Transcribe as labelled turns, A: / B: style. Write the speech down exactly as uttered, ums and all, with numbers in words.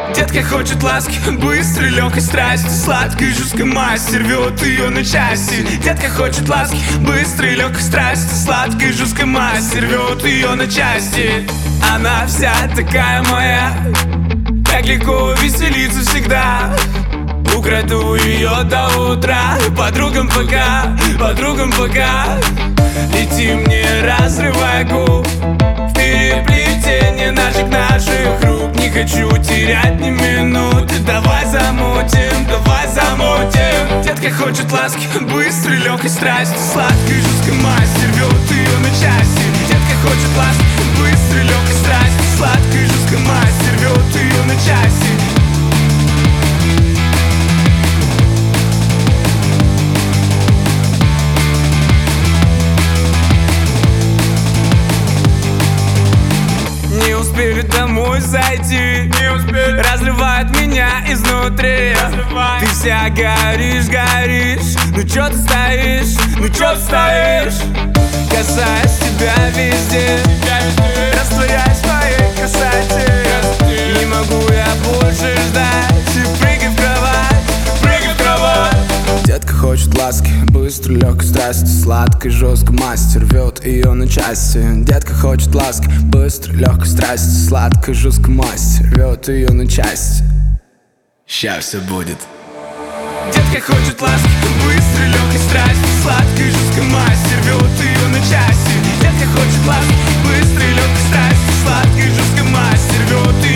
A: Детка хочет ласки, быстрой, легкой страсти, сладкой, жесткой масти, рвет ее на части. Детка хочет ласки, быстрой, легкой страсти, сладкой, жесткой масти, рвет ее на части. Она вся такая моя, так легко веселиться всегда. Украду ее до утра, подругам пока, подругам пока. Лети мне, разрывай губ, в переплетение наших наших рук. Не хочу терять ни минуты, давай замутим, давай замутим. Детка хочет ласки, быстрой, легкой страсти, сладкой, жесткой масти, рвет ее на части. Детка хочет ласки, быстрой, легкой страсти, сладкой, жесткой масти, рвет ее на части. Не успели домой зайти, не успели. Разрывает меня изнутри. Разрывает. Ты вся горишь, горишь. Ну чё ты стоишь, ну чё ты стоишь? Касаюсь тебя везде, везде. Растворяюсь в твоей красоте. Не могу я больше ждать. Прыгай в кровать, прыгай в кровать. Детка хочет ласки, быстрой, легкой страсти, сладкой, жесткой масти, рвет ее на части. Детка хочет ласки, быстрой, легкой страсти, сладкой, жесткой масти, рвет ее на части. Ща все будет. Детка хочет ласки, быстрой, легкой страсти, сладкой, жесткой масти, рвет ее на части. Детка хочет ласки, быстрой, легкой страсти, сладкой, жесткой масти, рвет ее.